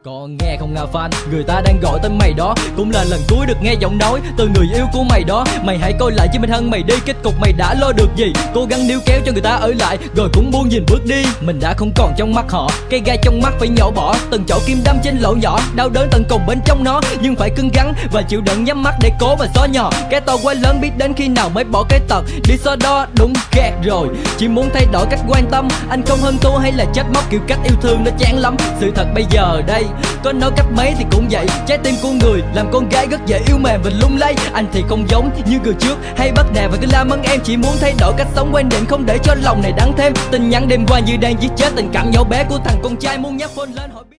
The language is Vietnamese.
Còn nghe không ngờ fan, người ta đang gọi tên mày đó. Cũng là lần cuối được nghe giọng nói từ người yêu của mày đó. Mày hãy coi lại chứ mình thân mày đi, kết cục mày đã lo được gì. Cố gắng níu kéo cho người ta ở lại, rồi cũng buông nhìn bước đi. Mình đã không còn trong mắt họ, cây gai trong mắt phải nhổ bỏ. Từng chỗ kim đâm trên lỗ nhỏ, đau đớn tận cùng bên trong nó. Nhưng phải cứng rắn và chịu đựng, nhắm mắt để cố và xóa nhỏ cái to quá lớn, biết đến khi nào mới bỏ cái tật đi so đo. Đúng ghét rồi, chỉ muốn thay đổi cách quan tâm. Anh không hơn thua hay là trách móc, kiểu cách yêu thương nó chán lắm. Sự thật bây giờ đây, có nói cách mấy thì cũng vậy. Trái tim của người làm con gái rất dễ yêu mềm và lung lay. Anh thì không giống như người trước hay bắt nạt và cứ la mắng em. Chỉ muốn thay đổi cách sống, quan điểm không để cho lòng này đắng thêm. Tin nhắn đêm qua như đang giết chết tình cảm nhỏ bé của thằng con trai, muốn nhắc phone lên hỏi